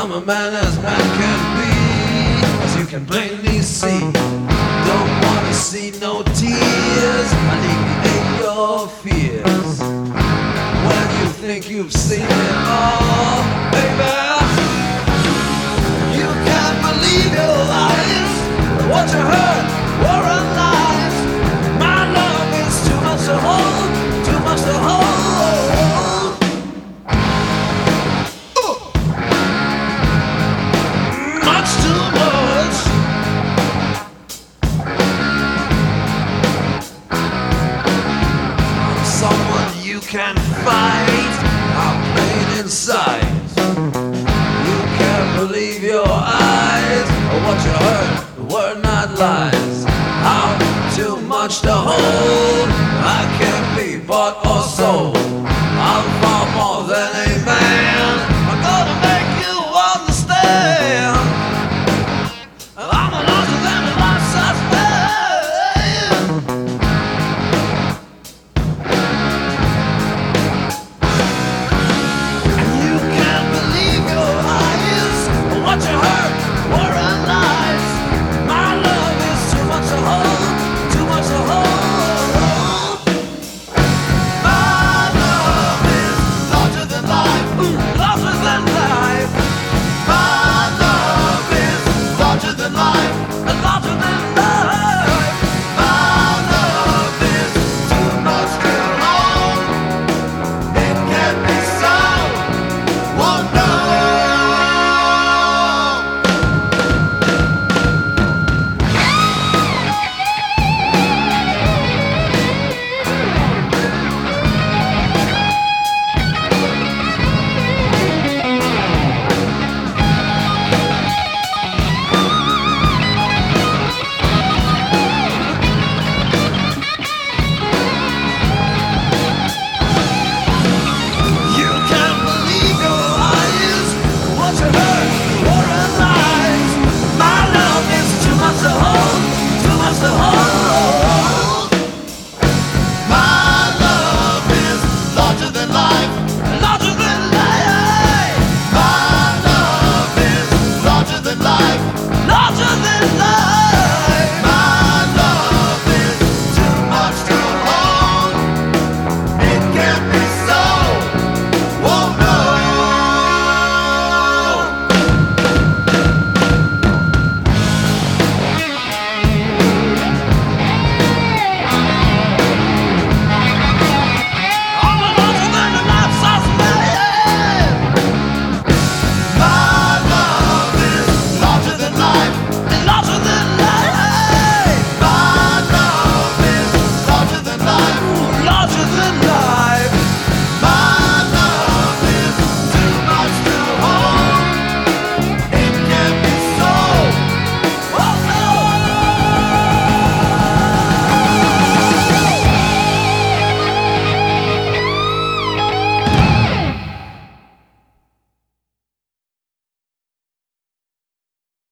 I'm a man as man can be, as you can plainly see. Don't wanna see no tears, alleviate your fears. When you think you've seen it all, baby, you can't believe your eyes. What you heard were lies. My love is too much to hold, too much to hold. Much too much. I'm someone you can fight. I'm plain inside. You can't believe your eyes, or what you heard were not lies. I'm too much to hold. I can't be bought or sold.